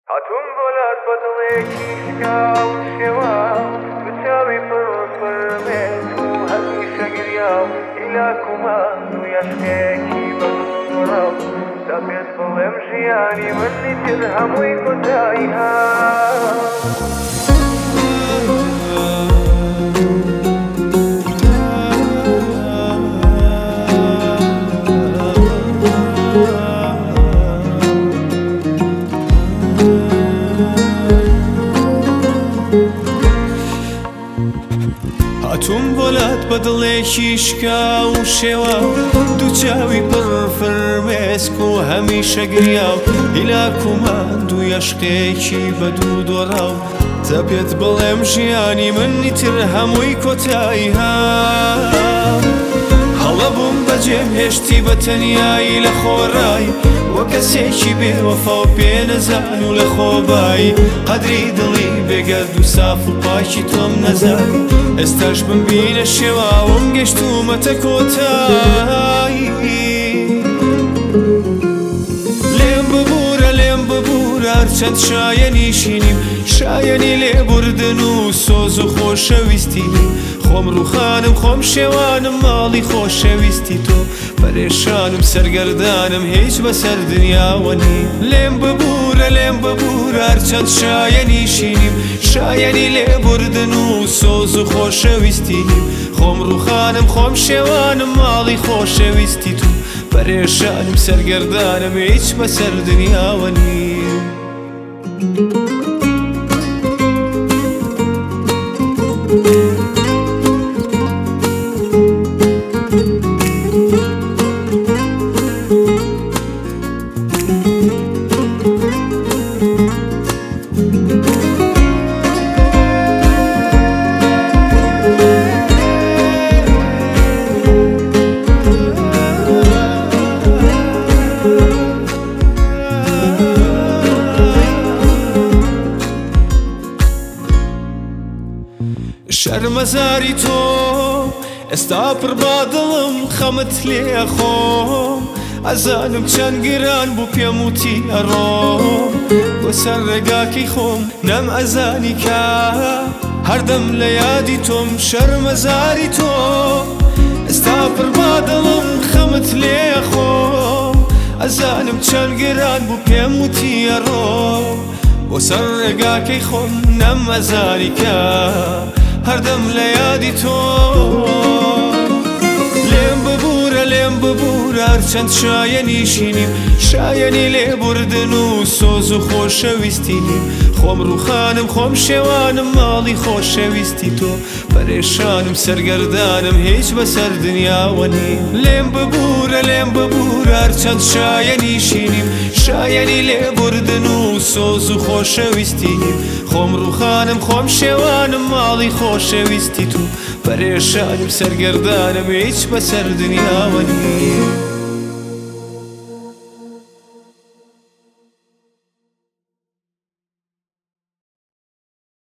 هاتون بۆلات بە دڵێکی شکاو شێواو تو چاوی پڕمێت و هەمیشە گریاو ئیلاکومان و یەشکێکی بەڕاو تا پێت بڵێم ژیانی منی تر هەمووی کۆتایی هاتووم بۆلات بە دڵێکی شکاو و شێواو دوو چاوی پڕ فرمێسک و هەمیشە گریاو هیلاک و ماند و یەشقێکی بە دوو دۆڕاو تا پێت بڵێم ژیانی منی تر هەمووی کۆتایی هەڵە بووم بەجێم هێشتی بە تەنیایی لە خۆڕایی وە کەسێکی بێوەفا و پێنەزان و لە خۆبایی قەدری دڵی بێگەرد و ساف و پاکی تۆم نەزانی ئێستاش بمبینە شێواوم گەشتومەتە کۆتایی لێم ببوورە هەرچەند شایەنی شینیم شایەنی لێبوردن و سۆز و خۆشەویستینیم خۆم ڕووخانم خۆم شێوانم ماڵی خۆشەویستی تۆ پەرێشانم سەرگەردانم هیچ بەسەر دنیاوە نیم لێم ببوورە هەرچەند شایەنی شینیم شایەنی لێبوردن و سۆز و خۆشەویستینیم خۆم ڕووخانم خۆم شێوانم ماڵی خۆشەویستی تۆ پەرێشانم سەرگەردانم هیچ بەسەر دنیاوە نیم شەرمەزاری تۆ ئێستا پڕ با دڵم خەمت لێ خۆم ئەزانم چەند گران بوو پێم وتی ئەڕۆم بۆ سەر ڕێگاکەی خۆم نەم ئەزانی کە هەردەم لە یادی تۆم شەرمەزاری تۆ ئێستا پڕ با دڵم خەمت لێ خۆم ئەزانم چەند گران بوو پێم وتی ئەڕۆم بۆ سەر ڕێگاکەی خۆم نەم ئەزانی کە هەردەم لە یادی تۆ لێم ببوورە هەرچەند شایەنی شینیم شایەنی لێبوردن و سۆز و خۆشەویستینیم خۆم ڕووخانم خۆم شێوانم ماڵی خۆشەویستی تۆ پەرێشانم سەرگەردانم هیچ بەسەر دنیاوە نیم لێم ببوورە هەرچەند شایەنی شینیم شایەنی لێبوردن و سۆز و خۆشەویستینیم خۆم ڕووخانم خۆم شێوانم ماڵی خۆشەویستی تۆ پەرێشانم سەرگەردانم هیچ بەسەر دنیاوە نیم